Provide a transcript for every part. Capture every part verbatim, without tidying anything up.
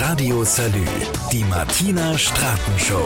Radio Salü, die Martina Straten Show.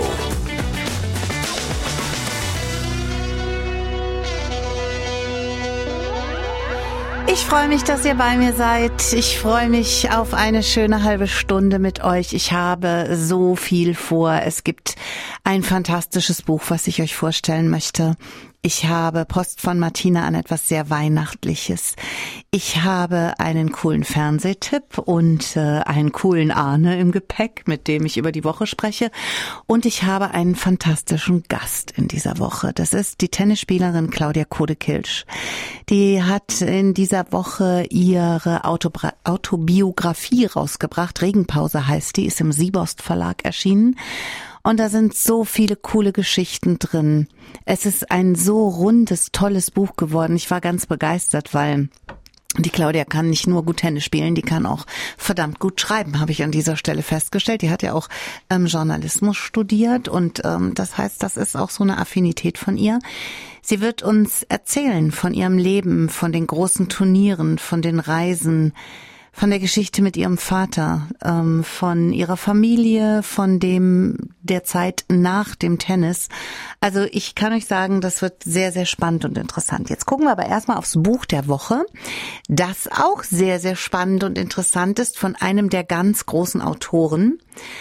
Ich freue mich, dass ihr bei mir seid. Ich freue mich auf eine schöne halbe Stunde mit euch. Ich habe so viel vor. Es gibt ein fantastisches Buch, was ich euch vorstellen möchte. Ich habe Post von Martina an etwas sehr Weihnachtliches. Ich habe einen coolen Fernsehtipp und äh, einen coolen Arne im Gepäck, mit dem ich über die Woche spreche. Und ich habe einen fantastischen Gast in dieser Woche. Das ist die Tennisspielerin Claudia Kode-Kilsch. Die hat in dieser Woche ihre Autobra- Autobiografie rausgebracht. Regenpause heißt die, ist im Siebost Verlag erschienen. Und da sind so viele coole Geschichten drin. Es ist ein so rundes, tolles Buch geworden. Ich war ganz begeistert, weil die Claudia kann nicht nur gut Tennis spielen, die kann auch verdammt gut schreiben, habe ich an dieser Stelle festgestellt. Die hat ja auch ähm, Journalismus studiert und ähm, das heißt, das ist auch so eine Affinität von ihr. Sie wird uns erzählen von ihrem Leben, von den großen Turnieren, von den Reisen, von der Geschichte mit ihrem Vater, ähm, von ihrer Familie, von dem der Zeit nach dem Tennis. Also ich kann euch sagen, das wird sehr, sehr spannend und interessant. Jetzt gucken wir aber erstmal aufs Buch der Woche, das auch sehr, sehr spannend und interessant ist von einem der ganz großen Autoren,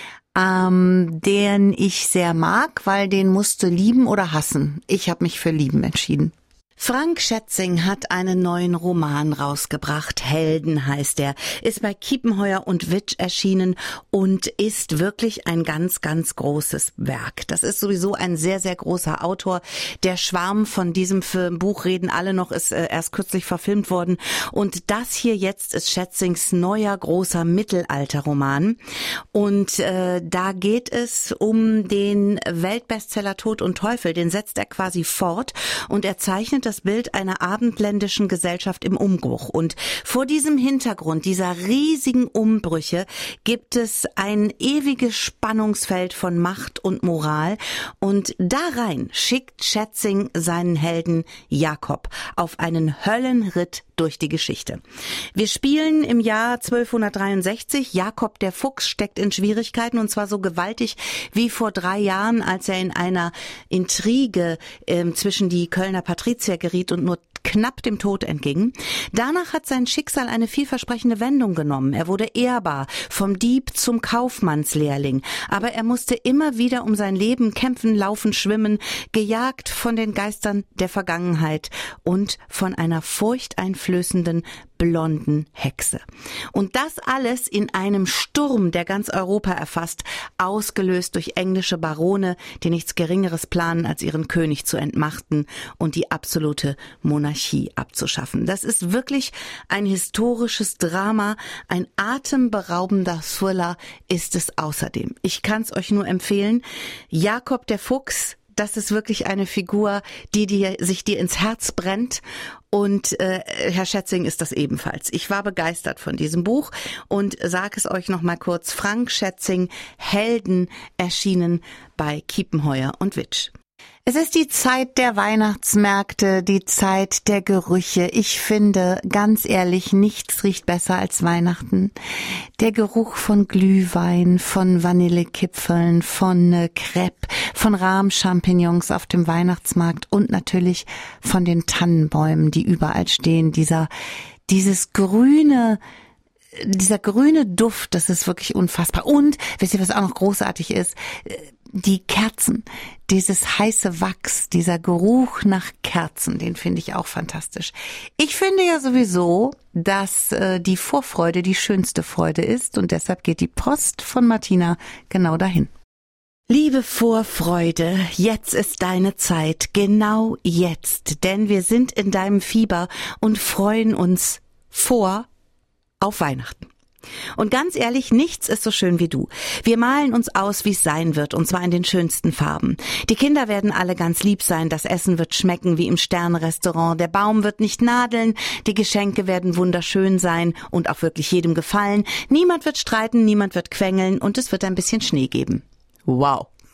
ähm, den ich sehr mag, weil den musste lieben oder hassen. Ich habe mich für lieben entschieden. Frank Schätzing hat einen neuen Roman rausgebracht. Helden heißt er, ist bei Kiepenheuer und Witsch erschienen und ist wirklich ein ganz, ganz großes Werk. Das ist sowieso ein sehr, sehr großer Autor. Der Schwarm von diesem Film, Buch reden alle noch, ist äh, erst kürzlich verfilmt worden. Und das hier jetzt ist Schätzings neuer, großer Mittelalterroman. Und äh, da geht es um den Weltbestseller Tod und Teufel. Den setzt er quasi fort und er zeichnet das Bild einer abendländischen Gesellschaft im Umbruch. Und vor diesem Hintergrund dieser riesigen Umbrüche gibt es ein ewiges Spannungsfeld von Macht und Moral. Und da rein schickt Schätzing seinen Helden Jakob auf einen Höllenritt durch die Geschichte. Wir spielen im Jahr zwölfhundertdreiundsechzig. Jakob der Fuchs steckt in Schwierigkeiten und zwar so gewaltig wie vor drei Jahren, als er in einer Intrige äh, zwischen die Kölner Patrizier geriet und nur knapp dem Tod entging. Danach hat sein Schicksal eine vielversprechende Wendung genommen. Er wurde ehrbar, vom Dieb zum Kaufmannslehrling. Aber er musste immer wieder um sein Leben kämpfen, laufen, schwimmen, gejagt von den Geistern der Vergangenheit und von einer furchteinflößenden blonden Hexe. Und das alles in einem Sturm, der ganz Europa erfasst, ausgelöst durch englische Barone, die nichts Geringeres planen, als ihren König zu entmachten und die absolute Monarchie abzuschaffen. Das ist wirklich ein historisches Drama, ein atemberaubender Thriller ist es außerdem. Ich kann es euch nur empfehlen. Jakob der Fuchs, das ist wirklich eine Figur, die dir, sich dir ins Herz brennt. Und äh, Herr Schätzing ist das ebenfalls. Ich war begeistert von diesem Buch und sage es euch noch mal kurz. Frank Schätzing, Helden, erschienen bei Kiepenheuer und Witsch. Es ist die Zeit der Weihnachtsmärkte, die Zeit der Gerüche. Ich finde, ganz ehrlich, nichts riecht besser als Weihnachten. Der Geruch von Glühwein, von Vanillekipfeln, von äh, Crepe, von Rahmchampignons auf dem Weihnachtsmarkt und natürlich von den Tannenbäumen, die überall stehen. Dieser, dieses grüne, dieser grüne Duft, das ist wirklich unfassbar. Und, wisst ihr, was auch noch großartig ist? Die Kerzen, dieses heiße Wachs, dieser Geruch nach Kerzen, den finde ich auch fantastisch. Ich finde ja sowieso, dass äh, die Vorfreude die schönste Freude ist und deshalb geht die Post von Martina genau dahin. Liebe Vorfreude, jetzt ist deine Zeit, genau jetzt, denn wir sind in deinem Fieber und freuen uns vor auf Weihnachten. Und ganz ehrlich, nichts ist so schön wie du. Wir malen uns aus, wie es sein wird, und zwar in den schönsten Farben. Die Kinder werden alle ganz lieb sein, das Essen wird schmecken wie im Sternrestaurant, der Baum wird nicht nadeln, die Geschenke werden wunderschön sein und auch wirklich jedem gefallen. Niemand wird streiten, niemand wird quengeln und es wird ein bisschen Schnee geben. Wow.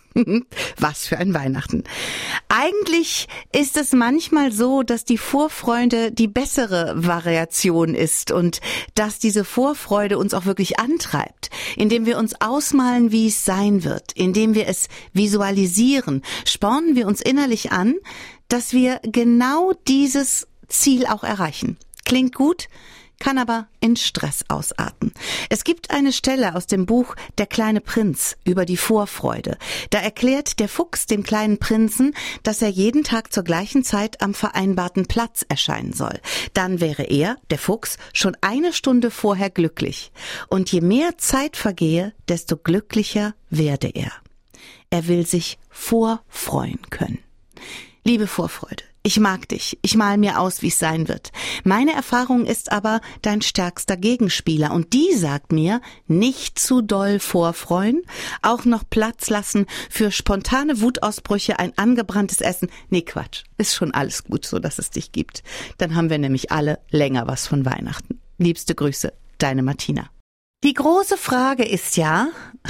Was für ein Weihnachten. Eigentlich ist es manchmal so, dass die Vorfreude die bessere Variation ist und dass diese Vorfreude uns auch wirklich antreibt, indem wir uns ausmalen, wie es sein wird, indem wir es visualisieren, spornen wir uns innerlich an, dass wir genau dieses Ziel auch erreichen. Klingt gut, kann aber in Stress ausarten. Es gibt eine Stelle aus dem Buch Der kleine Prinz über die Vorfreude. Da erklärt der Fuchs dem kleinen Prinzen, dass er jeden Tag zur gleichen Zeit am vereinbarten Platz erscheinen soll. Dann wäre er, der Fuchs, schon eine Stunde vorher glücklich. Und je mehr Zeit vergehe, desto glücklicher werde er. Er will sich vorfreuen können. Liebe Vorfreude, ich mag dich, ich mal mir aus, wie es sein wird. Meine Erfahrung ist aber dein stärkster Gegenspieler und die sagt mir, nicht zu doll vorfreuen, auch noch Platz lassen für spontane Wutausbrüche, ein angebranntes Essen. Nee, Quatsch, ist schon alles gut, so dass es dich gibt. Dann haben wir nämlich alle länger was von Weihnachten. Liebste Grüße, deine Martina. Die große Frage ist ja...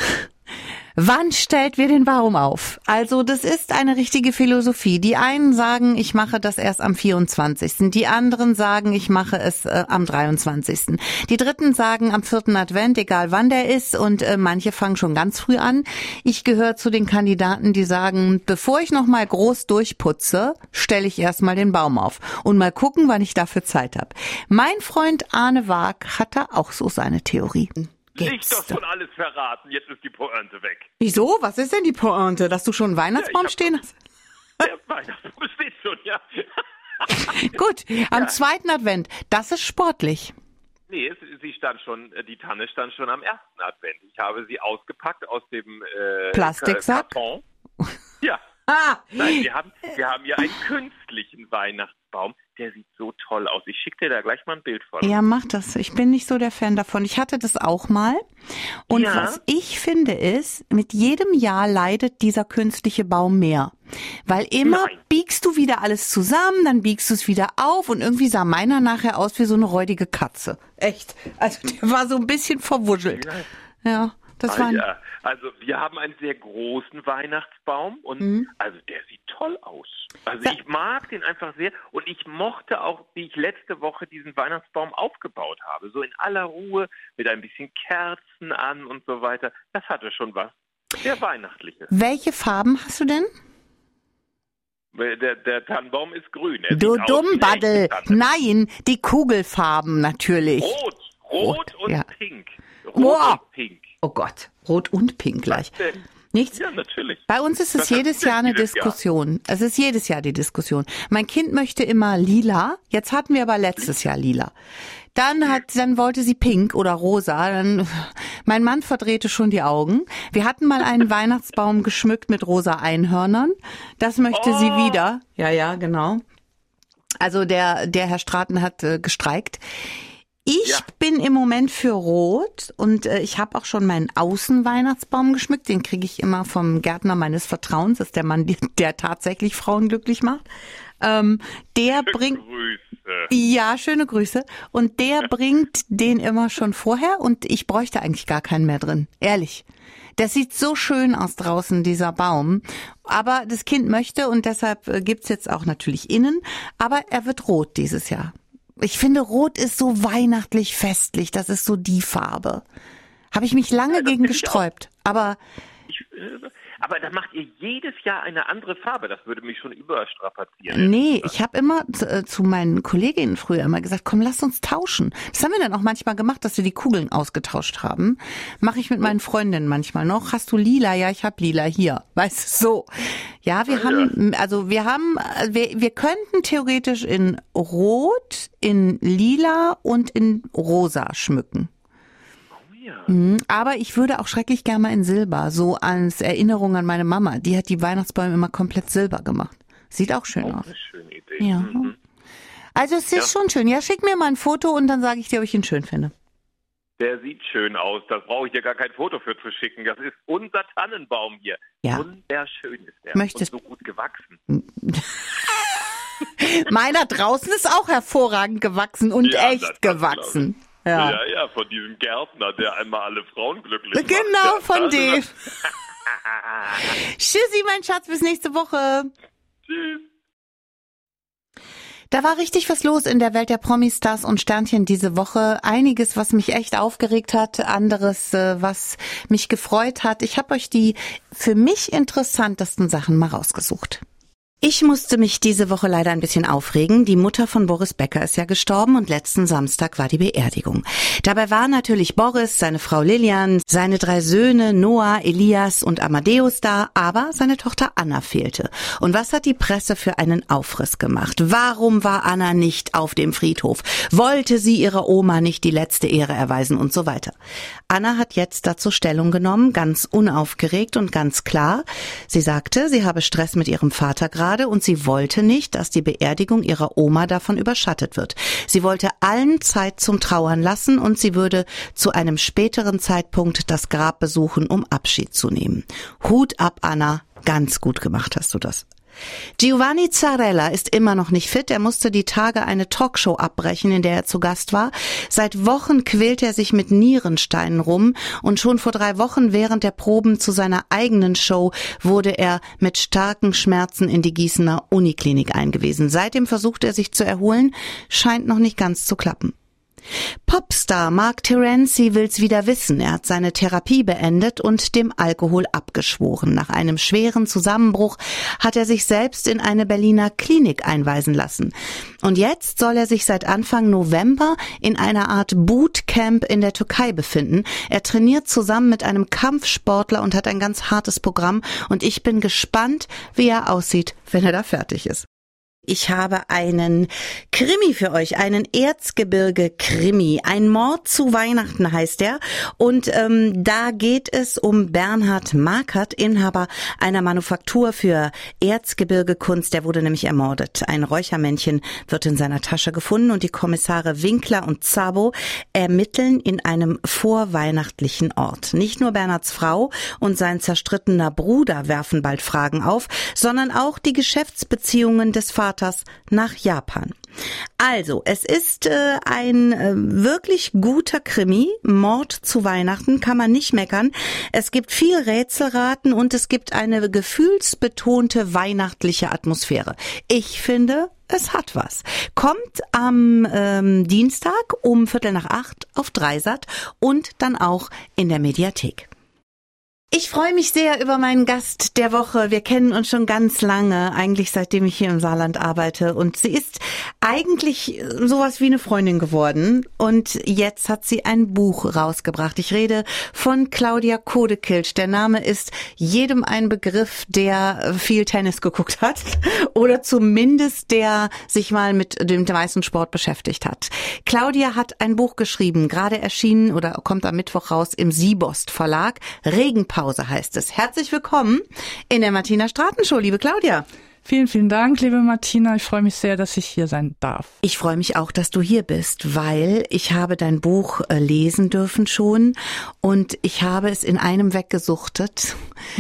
Wann stellt wir den Baum auf? Also das ist eine richtige Philosophie. Die einen sagen, ich mache das erst am vierundzwanzigsten Die anderen sagen, ich mache es äh, am dreiundzwanzigsten Die dritten sagen am vierten Advent, egal wann der ist. Und äh, manche fangen schon ganz früh an. Ich gehöre zu den Kandidaten, die sagen, bevor ich noch mal groß durchputze, stelle ich erst mal den Baum auf. Und mal gucken, wann ich dafür Zeit habe. Mein Freund Arne Waag hat da auch so seine Theorie. Nicht doch schon alles verraten, jetzt ist die Pointe weg. Wieso? Was ist denn die Pointe? Dass du schon einen Weihnachtsbaum ja, stehen hast? Der Weihnachtsbaum steht schon, ja. Gut, am ja. zweiten Advent, das ist sportlich. Nee, es, sie stand schon, die Tanne stand schon am ersten Advent. Ich habe sie ausgepackt aus dem äh, Plastiksack? Karton. Ja. Ah. Nein, wir haben, wir haben ja einen künstlichen Weihnachtsbaum. Der sieht so toll aus. Ich schicke dir da gleich mal ein Bild von. Ja, mach das. Ich bin nicht so der Fan davon. Ich hatte das auch mal. Und ja. was ich finde ist, mit jedem Jahr leidet dieser künstliche Baum mehr. Weil immer Nein. biegst du wieder alles zusammen, dann biegst du es wieder auf und irgendwie sah meiner nachher aus wie so eine räudige Katze. Echt. Also der war so ein bisschen verwuschelt. Ja. ja. Das ah, war ja. Also wir haben einen sehr großen Weihnachtsbaum und mhm. also der sieht toll aus. Also ja. ich mag den einfach sehr und ich mochte auch, wie ich letzte Woche diesen Weihnachtsbaum aufgebaut habe. So in aller Ruhe mit ein bisschen Kerzen an und so weiter. Das hatte schon was sehr Weihnachtliches. Welche Farben hast du denn? Der, der Tannenbaum ist grün. Er du Dummbaddel. Nein, die Kugelfarben natürlich. Rot, Rot, Rot und ja. Pink. Rot wow. und Pink. Oh Gott, Rot und Pink gleich. Nichts? Ja, natürlich. Bei uns ist es das jedes Jahr eine jedes Diskussion. Jahr. Es ist jedes Jahr die Diskussion. Mein Kind möchte immer lila. Jetzt hatten wir aber letztes Jahr lila. Dann hat, dann wollte sie pink oder rosa. Dann, mein Mann verdrehte schon die Augen. Wir hatten mal einen Weihnachtsbaum geschmückt mit rosa Einhörnern. Das möchte oh. sie wieder. Ja, ja, genau. Also der, der Herr Straten hat äh, gestreikt. Ich ja. bin im Moment für Rot und äh, ich habe auch schon meinen Außenweihnachtsbaum geschmückt. Den kriege ich immer vom Gärtner meines Vertrauens. Das ist der Mann, der tatsächlich Frauen glücklich macht. Ähm, der schöne bringt Grüße. Ja, schöne Grüße. Und der ja. bringt den immer schon vorher und ich bräuchte eigentlich gar keinen mehr drin. Ehrlich. Das sieht so schön aus draußen, dieser Baum. Aber das Kind möchte und deshalb äh, gibt's jetzt auch natürlich innen. Aber er wird rot dieses Jahr. Ich finde, Rot ist so weihnachtlich festlich. Das ist so die Farbe. Habe ich mich lange ja, gegen gesträubt. Aber ich, äh, aber da macht ihr jedes Jahr eine andere Farbe. Das würde mich schon überstrapazieren. Nee, ich habe immer zu, zu meinen Kolleginnen früher immer gesagt, komm, lass uns tauschen. Das haben wir dann auch manchmal gemacht, dass wir die Kugeln ausgetauscht haben. Mache ich mit meinen Freundinnen manchmal noch. Hast du lila? Ja, ich habe lila hier. Weißt du, so. Ja, wir ja, haben, also wir haben, wir, wir könnten theoretisch in Rot, in Lila und in Rosa schmücken. Ja. Aber ich würde auch schrecklich gerne mal in Silber, so als Erinnerung an meine Mama. Die hat die Weihnachtsbäume immer komplett silber gemacht. Sieht auch schön auch aus. Eine schöne Idee. Ja. Mhm. Also es ist ja. schon schön. Ja, schick mir mal ein Foto und dann sage ich dir, ob ich ihn schön finde. Der sieht schön aus. Da brauche ich dir gar kein Foto für zu schicken. Das ist unser Tannenbaum hier. Ja. Wunderschön ist der. Möchtest und so gut gewachsen. Meiner draußen ist auch hervorragend gewachsen und ja, echt gewachsen. Ja. ja, ja, von diesem Gärtner, der einmal alle Frauen glücklich macht. Genau, Ja, von das dem. ist- Tschüssi, mein Schatz, bis nächste Woche. Tschüss. Da war richtig was los in der Welt der Promis, Stars und Sternchen diese Woche. Einiges, was mich echt aufgeregt hat, anderes, was mich gefreut hat. Ich habe euch die für mich interessantesten Sachen mal rausgesucht. Ich musste mich diese Woche leider ein bisschen aufregen. Die Mutter von Boris Becker ist ja gestorben und letzten Samstag war die Beerdigung. Dabei waren natürlich Boris, seine Frau Lilian, seine drei Söhne Noah, Elias und Amadeus da, aber seine Tochter Anna fehlte. Und was hat die Presse für einen Aufriss gemacht? Warum war Anna nicht auf dem Friedhof? Wollte sie ihrer Oma nicht die letzte Ehre erweisen und so weiter? Anna hat jetzt dazu Stellung genommen, ganz unaufgeregt und ganz klar. Sie sagte, sie habe Stress mit ihrem Vater gerade und sie wollte nicht, dass die Beerdigung ihrer Oma davon überschattet wird. Sie wollte allen Zeit zum Trauern lassen und sie würde zu einem späteren Zeitpunkt das Grab besuchen, um Abschied zu nehmen. Hut ab, Anna, ganz gut gemacht hast du das. Giovanni Zarella ist immer noch nicht fit. Er musste die Tage eine Talkshow abbrechen, in der er zu Gast war. Seit Wochen quält er sich mit Nierensteinen rum und schon vor drei Wochen während der Proben zu seiner eigenen Show wurde er mit starken Schmerzen in die Gießener Uniklinik eingewiesen. Seitdem versucht er sich zu erholen, scheint noch nicht ganz zu klappen. Popstar Mark Terenzi will's wieder wissen. Er hat seine Therapie beendet und dem Alkohol abgeschworen. Nach einem schweren Zusammenbruch hat er sich selbst in eine Berliner Klinik einweisen lassen. Und jetzt soll er sich seit Anfang November in einer Art Bootcamp in der Türkei befinden. Er trainiert zusammen mit einem Kampfsportler und hat ein ganz hartes Programm. Und ich bin gespannt, wie er aussieht, wenn er da fertig ist. Ich habe einen Krimi für euch, einen Erzgebirge-Krimi. Ein Mord zu Weihnachten heißt er. Und ähm, da geht es um Bernhard Markert, Inhaber einer Manufaktur für Erzgebirgekunst. Der wurde nämlich ermordet. Ein Räuchermännchen wird in seiner Tasche gefunden und die Kommissare Winkler und Szabo ermitteln in einem vorweihnachtlichen Ort. Nicht nur Bernhards Frau und sein zerstrittener Bruder werfen bald Fragen auf, sondern auch die Geschäftsbeziehungen des Vaters nach Japan. Also, es ist äh, ein äh, wirklich guter Krimi. Mord zu Weihnachten, kann man nicht meckern. Es gibt viel Rätselraten und es gibt eine gefühlsbetonte weihnachtliche Atmosphäre. Ich finde, es hat was. Kommt am ähm, Dienstag um Viertel nach acht auf Dreisat und dann auch in der Mediathek. Ich freue mich sehr über meinen Gast der Woche. Wir kennen uns schon ganz lange, eigentlich seitdem ich hier im Saarland arbeite. Und sie ist eigentlich sowas wie eine Freundin geworden. Und jetzt hat sie ein Buch rausgebracht. Ich rede von Claudia Kodekilsch. Der Name ist jedem ein Begriff, der viel Tennis geguckt hat oder zumindest der sich mal mit dem meisten Sport beschäftigt hat. Claudia hat ein Buch geschrieben, gerade erschienen oder kommt am Mittwoch raus im Siebost Verlag. Regenpause heißt es. Herzlich willkommen in der Martina Straten Show, liebe Claudia. Vielen, vielen Dank, liebe Martina. Ich freue mich sehr, dass ich hier sein darf. Ich freue mich auch, dass du hier bist, weil ich habe dein Buch lesen dürfen schon und ich habe es in einem weggesuchtet,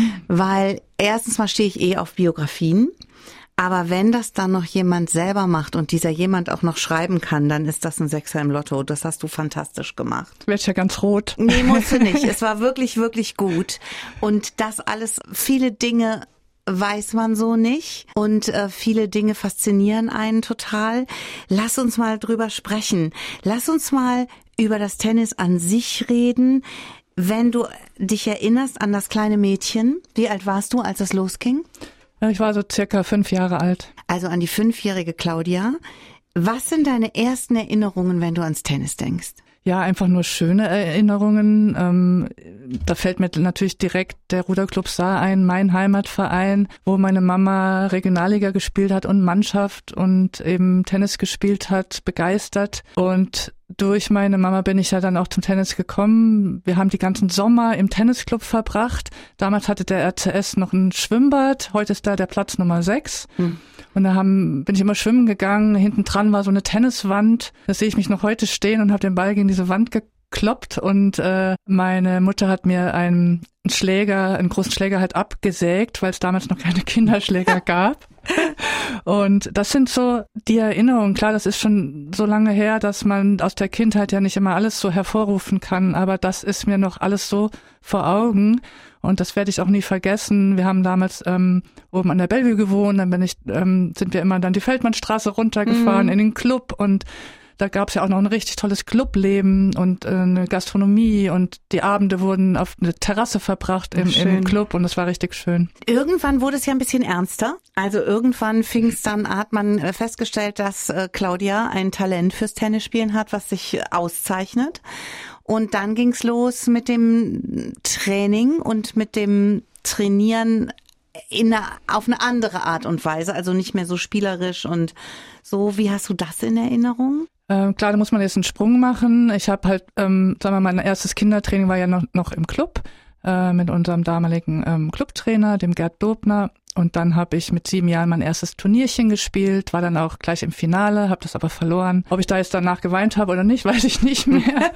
weil erstens mal stehe ich eh auf Biografien. Aber wenn das dann noch jemand selber macht und dieser jemand auch noch schreiben kann, dann ist das ein Sechser im Lotto. Das hast du fantastisch gemacht. Werd ja ganz rot. Nee, musst du nicht. Es war wirklich, wirklich gut. Und das alles, viele Dinge weiß man so nicht. Und äh, viele Dinge faszinieren einen total. Lass uns mal drüber sprechen. Lass uns mal über das Tennis an sich reden. Wenn du dich erinnerst an das kleine Mädchen, wie alt warst du, als es losging? Ich war so circa fünf Jahre alt. Also an die fünfjährige Claudia. Was sind deine ersten Erinnerungen, wenn du ans Tennis denkst? Ja, einfach nur schöne Erinnerungen. Ähm, da fällt mir natürlich direkt der Ruderclub Saar ein, mein Heimatverein, wo meine Mama Regionalliga gespielt hat und Mannschaft und eben Tennis gespielt hat, begeistert. Und durch meine Mama bin ich ja dann auch zum Tennis gekommen. Wir haben die ganzen Sommer im Tennisclub verbracht. Damals hatte der R C S noch ein Schwimmbad. Heute ist da der Platz Nummer sechs. Hm. Und da haben, bin ich immer schwimmen gegangen. Hinten dran war so eine Tenniswand. Da sehe ich mich noch heute stehen und habe den Ball gegen diese Wand gekloppt. Und äh, meine Mutter hat mir einen Schläger, einen großen Schläger halt abgesägt, weil es damals noch keine Kinderschläger gab. Und das sind so die Erinnerungen. Klar, das ist schon so lange her, dass man aus der Kindheit ja nicht immer alles so hervorrufen kann, aber das ist mir noch alles so vor Augen und das werde ich auch nie vergessen. Wir haben damals ähm, oben an der Bellevue gewohnt, dann bin ich, ähm, sind wir immer dann die Feldmannstraße runtergefahren mhm. in den Club und da gab es ja auch noch ein richtig tolles Clubleben und äh, eine Gastronomie und die Abende wurden auf eine Terrasse verbracht im, im Club und das war richtig schön. Irgendwann wurde es ja ein bisschen ernster. Also irgendwann fing es dann, hat man festgestellt, dass äh, Claudia ein Talent fürs Tennisspielen hat, was sich auszeichnet. Und dann ging's los mit dem Training und mit dem Trainieren in eine, auf eine andere Art und Weise, also nicht mehr so spielerisch und so. Wie hast du das in Erinnerung? Ähm, klar, da muss man jetzt einen Sprung machen. Ich habe halt, ähm, sagen wir mal, mein erstes Kindertraining war ja noch, noch im Club äh, mit unserem damaligen ähm, Clubtrainer, dem Gerd Dobner. Und dann habe ich mit sieben Jahren mein erstes Turnierchen gespielt, war dann auch gleich im Finale, habe das aber verloren. Ob ich da jetzt danach geweint habe oder nicht, weiß ich nicht mehr.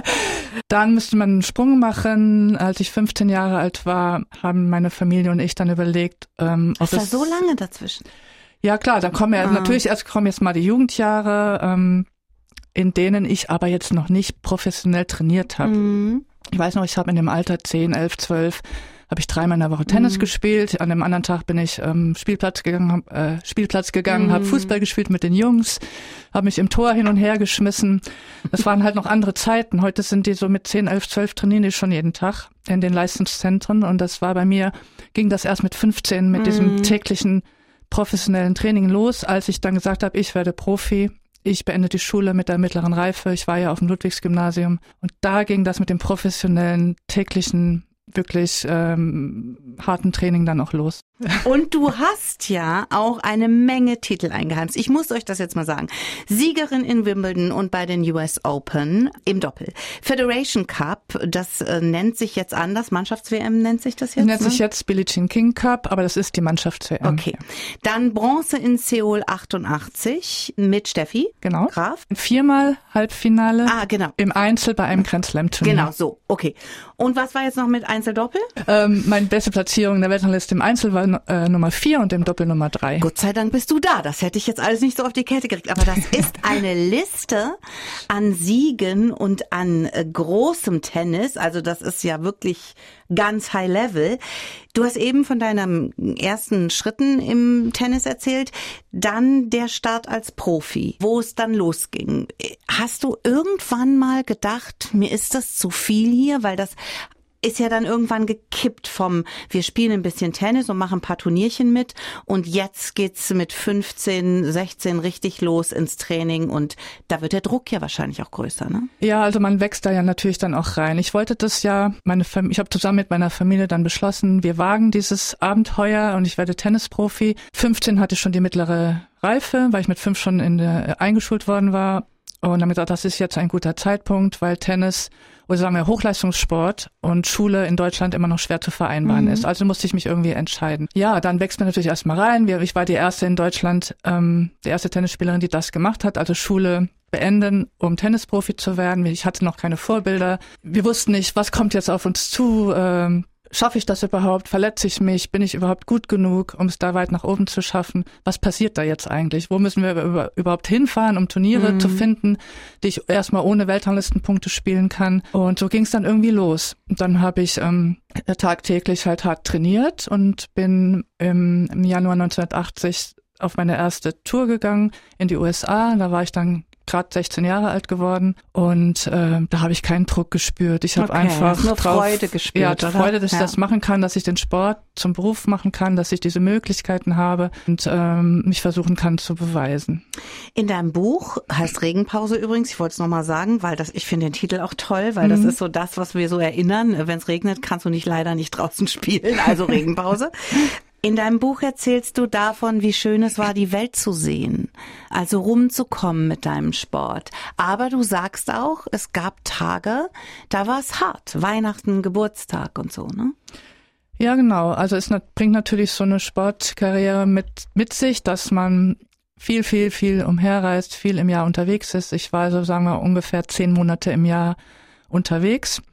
Dann müsste man einen Sprung machen. Als ich fünfzehn Jahre alt war, haben meine Familie und ich dann überlegt, ähm, ob es... Ist da so lange dazwischen? Ja klar, dann kommen ja ah. natürlich erst kommen jetzt mal die Jugendjahre, ähm, in denen ich aber jetzt noch nicht professionell trainiert habe. Mhm. Ich weiß noch, ich habe in dem Alter zehn, elf, zwölf habe ich dreimal in der Woche Tennis mhm. gespielt. An dem anderen Tag bin ich ähm, Spielplatz gegangen, hab, äh, Spielplatz gegangen, mhm. habe Fußball gespielt mit den Jungs, habe mich im Tor hin und her geschmissen. Das waren halt noch andere Zeiten. Heute sind die so mit zehn, elf, zwölf trainieren die schon jeden Tag in den Leistungszentren. Und das war bei mir, ging das erst mit fünfzehn mit mhm. diesem täglichen professionellen Training los, als ich dann gesagt habe, ich werde Profi. Ich beende die Schule mit der mittleren Reife. Ich war ja auf dem Ludwigsgymnasium. Und da ging das mit dem professionellen, täglichen, wirklich ähm, harten Training dann auch los. Und du hast ja auch eine Menge Titel eingeheimst. Ich muss euch das jetzt mal sagen. Siegerin in Wimbledon und bei den U S Open im Doppel. Federation Cup, das äh, nennt sich jetzt anders. Mannschafts-W M nennt sich das jetzt? Nennt ne? sich jetzt Billie Jean King Cup, aber das ist die Mannschafts-W M. Okay. Dann Bronze in Seoul achtundachtzig mit Steffi genau. Graf. Viermal Halbfinale. Ah, genau. Im Einzel bei einem Grand Slam Turnier. Genau, so. Okay. Und was war jetzt noch mit Einzeldoppel? Ähm, meine beste Platzierung in der Weltrangliste im Einzel war äh, Nummer vier und im Doppel Nummer drei. Gott sei Dank bist du da. Das hätte ich jetzt alles nicht so auf die Kette gekriegt. Aber das ist eine Liste an Siegen und an äh, großem Tennis. Also das ist ja wirklich ganz high level. Du hast eben von deinen ersten Schritten im Tennis erzählt. Dann der Start als Profi, wo es dann losging. Hast du irgendwann mal gedacht, mir ist das zu viel hier? Weil das ist ja dann irgendwann gekippt vom, wir spielen ein bisschen Tennis und machen ein paar Turnierchen mit und jetzt geht's mit fünfzehn, sechzehn richtig los ins Training und da wird der Druck ja wahrscheinlich auch größer, ne? Ja, also man wächst da ja natürlich dann auch rein. Ich wollte das ja, meine Fam- ich habe zusammen mit meiner Familie dann beschlossen, wir wagen dieses Abenteuer und ich werde Tennisprofi. fünfzehn hatte ich schon die mittlere Reife, weil ich mit fünf schon in der, eingeschult worden war. Und dann gesagt, das ist jetzt ein guter Zeitpunkt, weil Tennis oder sagen wir Hochleistungssport und Schule in Deutschland immer noch schwer zu vereinbaren mhm. ist. Also musste ich mich irgendwie entscheiden. Ja, dann wächst man natürlich erstmal rein. Ich war die erste in Deutschland, ähm, die erste Tennisspielerin, die das gemacht hat, also Schule beenden, um Tennisprofi zu werden. Ich hatte noch keine Vorbilder. Wir wussten nicht, was kommt jetzt auf uns zu. Ähm, Schaffe ich das überhaupt? Verletze ich mich? Bin ich überhaupt gut genug, um es da weit nach oben zu schaffen? Was passiert da jetzt eigentlich? Wo müssen wir über, überhaupt hinfahren, um Turniere mhm. zu finden, die ich erstmal ohne Weltranglistenpunkte spielen kann? Und so ging es dann irgendwie los. Und dann habe ich ähm, tagtäglich halt hart trainiert und bin im, im Januar neunzehnhundertachtzig auf meine erste Tour gegangen in die U S A. Da war ich dann gerade sechzehn Jahre alt geworden und äh, da habe ich keinen Druck gespürt. Ich habe okay, einfach nur drauf, Freude gespürt, ja, oder? Freude, dass ja. ich das machen kann, dass ich den Sport zum Beruf machen kann, dass ich diese Möglichkeiten habe und ähm, mich versuchen kann zu beweisen. In deinem Buch heißt Regenpause übrigens, ich wollte es nochmal sagen, weil das, ich finde den Titel auch toll, weil mhm. das ist so das, was wir so erinnern. Wenn es regnet, kannst du nicht leider nicht draußen spielen, also Regenpause. In deinem Buch erzählst du davon, wie schön es war, die Welt zu sehen, also rumzukommen mit deinem Sport. Aber du sagst auch, es gab Tage, da war es hart, Weihnachten, Geburtstag und so, ne? Ja, genau. Also es bringt natürlich so eine Sportkarriere mit, mit sich, dass man viel, viel, viel umherreist, viel im Jahr unterwegs ist. Ich war also, sagen wir, ungefähr zehn Monate im Jahr unterwegs.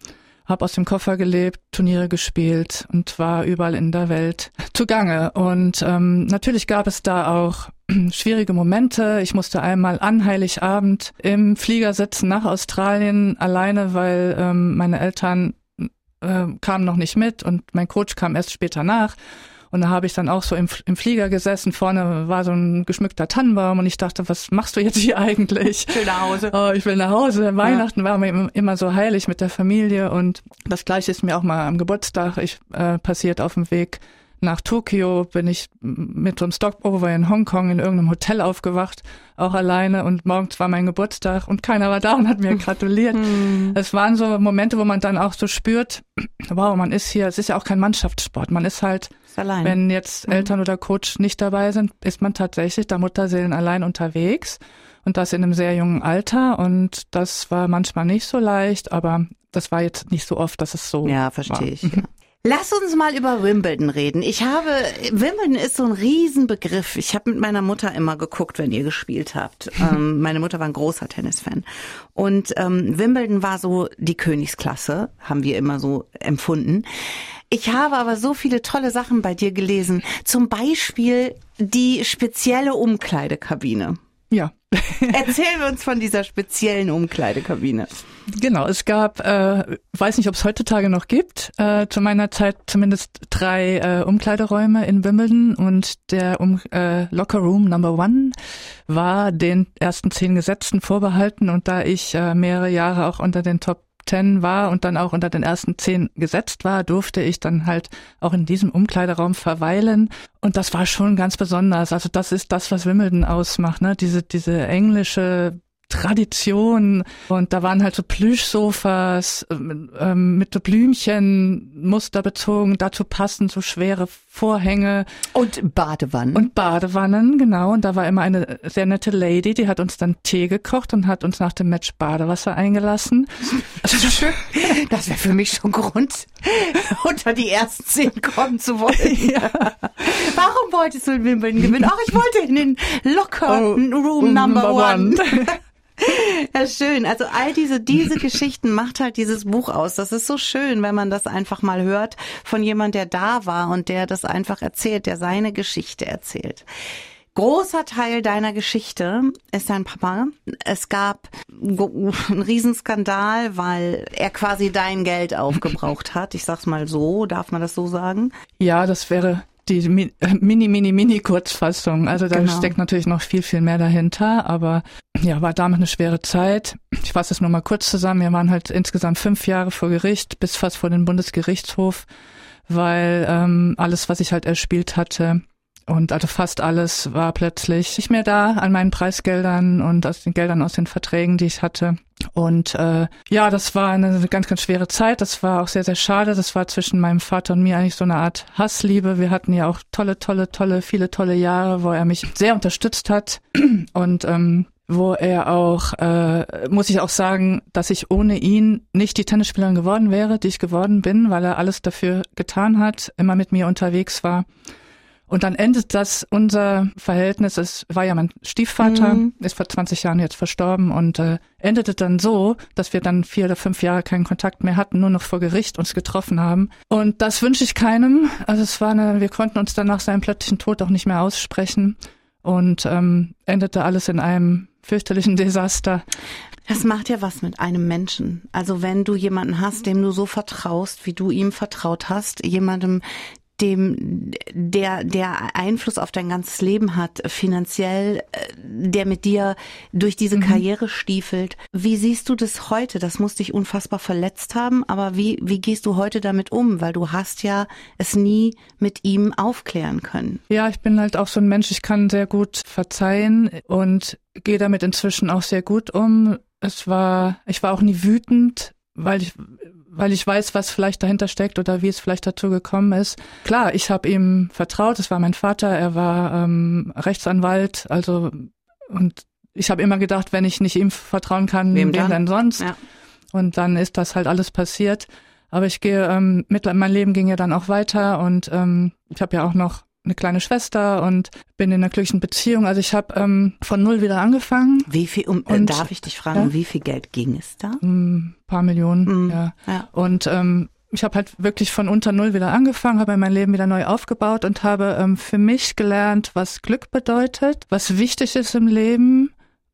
habe aus dem Koffer gelebt, Turniere gespielt und war überall in der Welt zugange. Und ähm, natürlich gab es da auch schwierige Momente. Ich musste einmal an Heiligabend im Flieger sitzen nach Australien alleine, weil ähm, meine Eltern äh, kamen noch nicht mit und mein Coach kam erst später nach. Und da habe ich dann auch so im, im Flieger gesessen. Vorne war so ein geschmückter Tannenbaum und ich dachte, was machst du jetzt hier eigentlich? Ich will nach Hause. Oh, ich will nach Hause. Weihnachten ja. war mir immer so heilig mit der Familie und das Gleiche ist mir auch mal am Geburtstag ich, äh, passiert auf dem Weg nach Tokio. Bin ich mit so einem Stopover in Hongkong in irgendeinem Hotel aufgewacht, auch alleine und morgens war mein Geburtstag und keiner war da und hat mir gratuliert. Hm. Es waren so Momente, wo man dann auch so spürt, wow, man ist hier, es ist ja auch kein Mannschaftssport, man ist halt allein. Wenn jetzt Eltern oder Coach nicht dabei sind, ist man tatsächlich da Mutterseelen allein unterwegs und das in einem sehr jungen Alter und das war manchmal nicht so leicht, aber das war jetzt nicht so oft, dass es so Ja, verstehe ich. Ja. Lass uns mal über Wimbledon reden. Ich habe, Wimbledon ist so ein Riesenbegriff. Ich habe mit meiner Mutter immer geguckt, wenn ihr gespielt habt. ähm, meine Mutter war ein großer Tennisfan. Und ähm, Wimbledon war so die Königsklasse, haben wir immer so empfunden. Ich habe aber so viele tolle Sachen bei dir gelesen. Zum Beispiel die spezielle Umkleidekabine. Ja. Erzählen wir uns von dieser speziellen Umkleidekabine. Genau, es gab, äh, weiß nicht, ob es heutzutage noch gibt, äh, zu meiner Zeit zumindest drei äh, Umkleideräume in Wimbledon und der um, äh, Locker Room Number One war den ersten zehn Gesetzten vorbehalten und da ich äh, mehrere Jahre auch unter den Top Ten war und dann auch unter den ersten zehn gesetzt war, durfte ich dann halt auch in diesem Umkleideraum verweilen. Und das war schon ganz besonders. Also das ist das, was Wimbledon ausmacht, ne? Diese, diese englische Tradition. Und da waren halt so Plüschsofas ähm, mit so Blümchen, musterbezogen, dazu passend so schwere Vorhänge. Und Badewannen. Und Badewannen, genau. Und da war immer eine sehr nette Lady, die hat uns dann Tee gekocht und hat uns nach dem Match Badewasser eingelassen. Also das wäre für mich schon Grund, unter die ersten zehn kommen zu wollen. Ja. Warum wolltest du in Wimbledon gewinnen? Ach, ich wollte in den Locker oh, Room Number, number One. one. Ja, schön. Also all diese, diese Geschichten macht halt dieses Buch aus. Das ist so schön, wenn man das einfach mal hört von jemand, der da war und der das einfach erzählt, der seine Geschichte erzählt. Großer Teil deiner Geschichte ist dein Papa. Es gab einen Riesenskandal, weil er quasi dein Geld aufgebraucht hat. Ich sag's mal so, darf man das so sagen? Ja, das wäre die mini, mini, mini, mini Kurzfassung. Also da genau. steckt natürlich noch viel, viel mehr dahinter. Aber ja, war damals eine schwere Zeit. Ich fasse es nur mal kurz zusammen. Wir waren halt insgesamt fünf Jahre vor Gericht, bis fast vor den Bundesgerichtshof, weil ähm, alles, was ich halt erspielt hatte, und also fast alles war plötzlich nicht mehr da an meinen Preisgeldern und aus den Geldern aus den Verträgen, die ich hatte. Und äh, ja, das war eine ganz, ganz schwere Zeit. Das war auch sehr, sehr schade. Das war zwischen meinem Vater und mir eigentlich so eine Art Hassliebe. Wir hatten ja auch tolle, tolle, tolle, viele tolle Jahre, wo er mich sehr unterstützt hat. Und ähm, wo er auch, äh, muss ich auch sagen, dass ich ohne ihn nicht die Tennisspielerin geworden wäre, die ich geworden bin, weil er alles dafür getan hat, immer mit mir unterwegs war. Und dann endet das, unser Verhältnis, es war ja mein Stiefvater, mhm. ist vor zwanzig Jahren jetzt verstorben und äh, endete dann so, dass wir dann vier oder fünf Jahre keinen Kontakt mehr hatten, nur noch vor Gericht uns getroffen haben. Und das wünsche ich keinem. Also es war eine, wir konnten uns dann nach seinem plötzlichen Tod auch nicht mehr aussprechen und ähm, endete alles in einem fürchterlichen Desaster. Das macht ja was mit einem Menschen. Also wenn du jemanden hast, dem du so vertraust, wie du ihm vertraut hast, jemandem, dem, der, der Einfluss auf dein ganzes Leben hat, finanziell, der mit dir durch diese mhm. Karriere stiefelt. Wie siehst du das heute? Das muss dich unfassbar verletzt haben, aber wie, wie gehst du heute damit um? Weil du hast ja es nie mit ihm aufklären können. Ja, ich bin halt auch so ein Mensch, ich kann sehr gut verzeihen und gehe damit inzwischen auch sehr gut um. Es war, ich war auch nie wütend, weil ich, weil ich weiß, was vielleicht dahinter steckt oder wie es vielleicht dazu gekommen ist. Klar, ich habe ihm vertraut, es war mein Vater, er war ähm, Rechtsanwalt, also und ich habe immer gedacht, wenn ich nicht ihm vertrauen kann, wem, wem denn sonst? Ja. Und dann ist das halt alles passiert. Aber ich gehe, ähm, mit, mein Leben ging ja dann auch weiter und ähm, ich habe ja auch noch eine kleine Schwester und bin in einer glücklichen Beziehung. Also ich habe ähm, von null wieder angefangen. Wie viel, um, und, darf ich dich fragen, ja? wie viel Geld ging es da? Ein paar Millionen, mhm. ja. ja. Und ähm, ich habe halt wirklich von unter null wieder angefangen, habe mein Leben wieder neu aufgebaut und habe ähm, für mich gelernt, was Glück bedeutet, was wichtig ist im Leben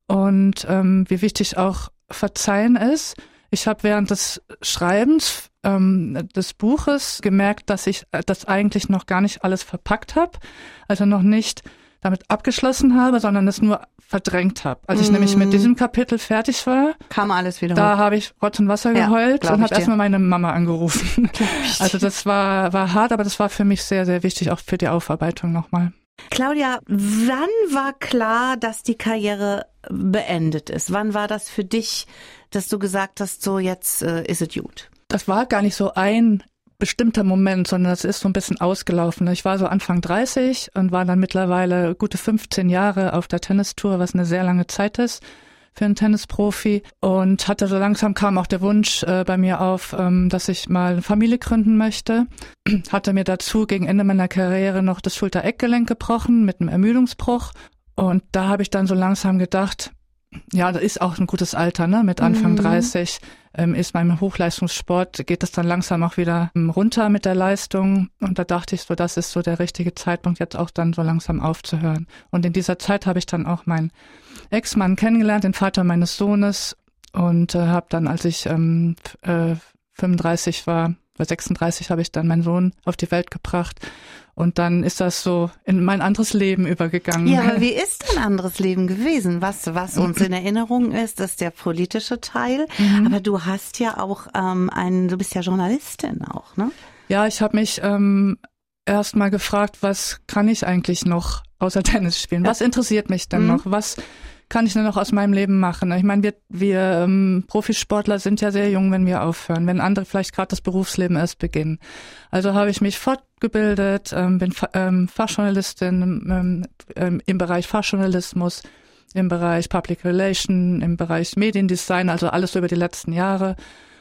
und ähm, wie wichtig auch Verzeihen ist. Ich habe während des Schreibens ähm, des Buches gemerkt, dass ich das eigentlich noch gar nicht alles verpackt habe, also noch nicht damit abgeschlossen habe, sondern es nur verdrängt habe. Als ich mm. nämlich mit diesem Kapitel fertig war, kam alles wieder da habe ich Rotz und Wasser ja, geheult und habe erstmal meine Mama angerufen. Also das war war hart, aber das war für mich sehr, sehr wichtig, auch für die Aufarbeitung nochmal. Claudia, wann war klar, dass die Karriere beendet ist? Wann war das für dich, dass du gesagt hast, so jetzt äh, ist es gut? Das war gar nicht so ein bestimmter Moment, sondern das ist so ein bisschen ausgelaufen. Ich war so Anfang dreißig und war dann mittlerweile gute fünfzehn Jahre auf der Tennistour, was eine sehr lange Zeit ist für einen Tennisprofi, und hatte so langsam kam auch der Wunsch äh, bei mir auf, ähm, dass ich mal eine Familie gründen möchte. Hatte mir dazu gegen Ende meiner Karriere noch das Schulter-Eckgelenk gebrochen mit einem Ermüdungsbruch, und da habe ich dann so langsam gedacht, ja, das ist auch ein gutes Alter, ne? Mit Anfang mhm. dreißig ähm, ist beim Hochleistungssport, geht es dann langsam auch wieder ähm, runter mit der Leistung. Und da dachte ich so, das ist so der richtige Zeitpunkt, jetzt auch dann so langsam aufzuhören. Und in dieser Zeit habe ich dann auch meinen Ex-Mann kennengelernt, den Vater meines Sohnes, und äh, habe dann, als ich ähm, äh, fünfunddreißig war, bei sechsunddreißig habe ich dann meinen Sohn auf die Welt gebracht. Und dann ist das so in mein anderes Leben übergegangen. Ja, aber wie ist ein anderes Leben gewesen? Was was uns in Erinnerung ist, ist der politische Teil. Mhm. Aber du hast ja auch ähm, einen, du bist ja Journalistin auch, ne? Ja, ich habe mich ähm, erst mal gefragt, was kann ich eigentlich noch außer Tennis spielen? Was interessiert mich denn mhm. noch? Was kann ich denn noch aus meinem Leben machen? Ich meine, wir, wir ähm, Profisportler sind ja sehr jung, wenn wir aufhören, wenn andere vielleicht gerade das Berufsleben erst beginnen. Also habe ich mich fortgebildet, ähm, bin ähm, Fachjournalistin ähm, im Bereich Fachjournalismus, im Bereich Public Relation, im Bereich Mediendesign, also alles über die letzten Jahre.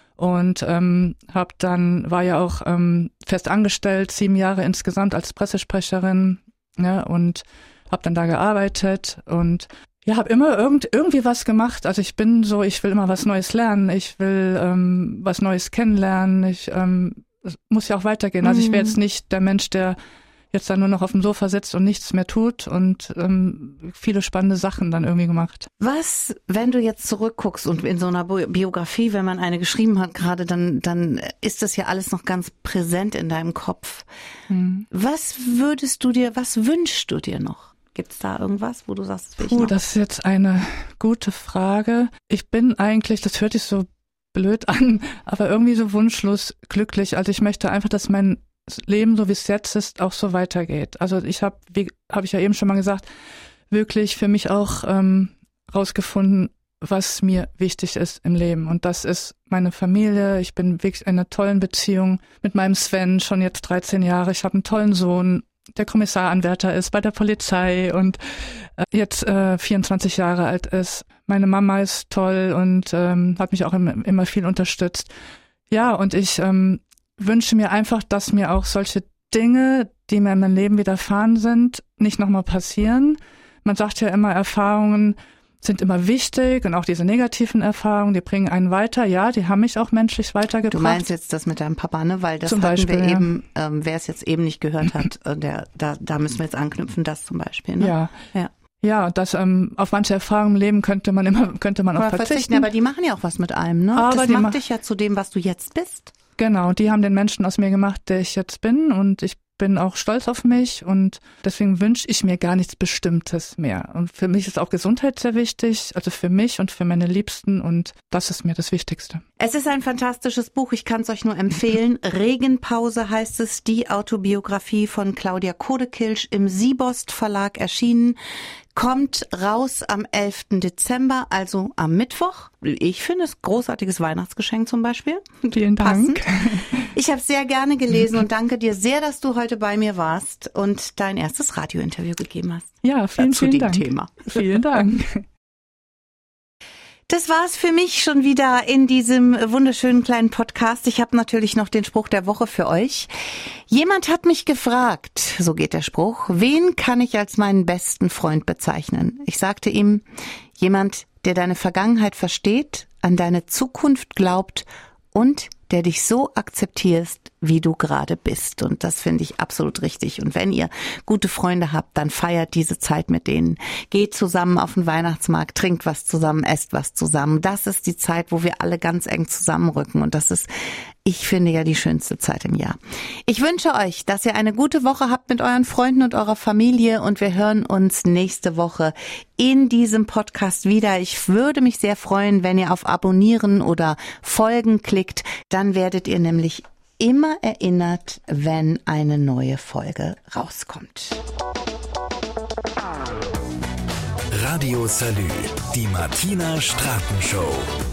Und ähm, habe dann, war ja auch ähm, fest angestellt, sieben Jahre insgesamt als Pressesprecherin, ja, und habe dann da gearbeitet und ja, habe immer irgend, irgendwie was gemacht. Also ich bin so, ich will immer was Neues lernen, ich will ähm, was Neues kennenlernen, ich ähm, es muss ja auch weitergehen. Also ich wäre jetzt nicht der Mensch, der jetzt dann nur noch auf dem Sofa sitzt und nichts mehr tut, und ähm, viele spannende Sachen dann irgendwie gemacht. Was, wenn du jetzt zurückguckst und in so einer Biografie, wenn man eine geschrieben hat gerade, dann dann ist das ja alles noch ganz präsent in deinem Kopf. Hm. Was würdest du dir, was wünschst du dir noch? Gibt's da irgendwas, wo du sagst, das will ich Puh, noch? Das ist jetzt eine gute Frage. Ich bin eigentlich, das hört sich so blöd an, aber irgendwie so wunschlos glücklich. Also ich möchte einfach, dass mein Leben, so wie es jetzt ist, auch so weitergeht. Also ich habe, wie habe ich ja eben schon mal gesagt, wirklich für mich auch ähm, rausgefunden, was mir wichtig ist im Leben. Und das ist meine Familie. Ich bin wirklich in einer tollen Beziehung mit meinem Sven, schon jetzt dreizehn Jahre. Ich habe einen tollen Sohn, der Kommissaranwärter ist bei der Polizei und äh, jetzt äh, vierundzwanzig Jahre alt ist. Meine Mama ist toll und ähm, hat mich auch im, immer viel unterstützt. Ja, und ich ähm, wünsche mir einfach, dass mir auch solche Dinge, die mir in meinem Leben widerfahren sind, nicht nochmal passieren. Man sagt ja immer, Erfahrungen sind immer wichtig, und auch diese negativen Erfahrungen, die bringen einen weiter. Ja, die haben mich auch menschlich weitergebracht. Du meinst jetzt das mit deinem Papa, ne? Weil das zum hatten Beispiel, wir ja. eben, ähm, wer es jetzt eben nicht gehört hat, äh, der, da, da müssen wir jetzt anknüpfen, das zum Beispiel, ne? Ja. Ja. Ja, das ähm, auf manche Erfahrungen im Leben könnte man immer könnte man auch verzichten. verzichten. Aber die machen ja auch was mit einem, ne? Aber das die macht ma- dich ja zu dem, was du jetzt bist. Genau, die haben den Menschen aus mir gemacht, der ich jetzt bin, und ich bin auch stolz auf mich, und deswegen wünsche ich mir gar nichts Bestimmtes mehr. Und für mich ist auch Gesundheit sehr wichtig, also für mich und für meine Liebsten, und das ist mir das Wichtigste. Es ist ein fantastisches Buch, ich kann es euch nur empfehlen. Regenpause heißt es, die Autobiografie von Claudia Kodekilsch, im Siebost Verlag erschienen. Kommt raus am elften Dezember, also am Mittwoch. Ich finde es großartiges Weihnachtsgeschenk zum Beispiel. Vielen Dank. Passend. Ich habe es sehr gerne gelesen und danke dir sehr, dass du heute bei mir warst und dein erstes Radiointerview gegeben hast. Ja, vielen, zu vielen dem Dank. Thema. Vielen Dank. Das war's für mich schon wieder in diesem wunderschönen kleinen Podcast. Ich habe natürlich noch den Spruch der Woche für euch. Jemand hat mich gefragt, so geht der Spruch, wen kann ich als meinen besten Freund bezeichnen? Ich sagte ihm, jemand, der deine Vergangenheit versteht, an deine Zukunft glaubt und der dich so akzeptierst, wie du gerade bist. Und das finde ich absolut richtig. Und wenn ihr gute Freunde habt, dann feiert diese Zeit mit denen. Geht zusammen auf den Weihnachtsmarkt, trinkt was zusammen, esst was zusammen. Das ist die Zeit, wo wir alle ganz eng zusammenrücken. Und das ist, ich finde ja, die schönste Zeit im Jahr. Ich wünsche euch, dass ihr eine gute Woche habt mit euren Freunden und eurer Familie. Und wir hören uns nächste Woche in diesem Podcast wieder. Ich würde mich sehr freuen, wenn ihr auf Abonnieren oder Folgen klickt. Dann werdet ihr nämlich immer erinnert, wenn eine neue Folge rauskommt. Radio Salü, die Martina Straten Show.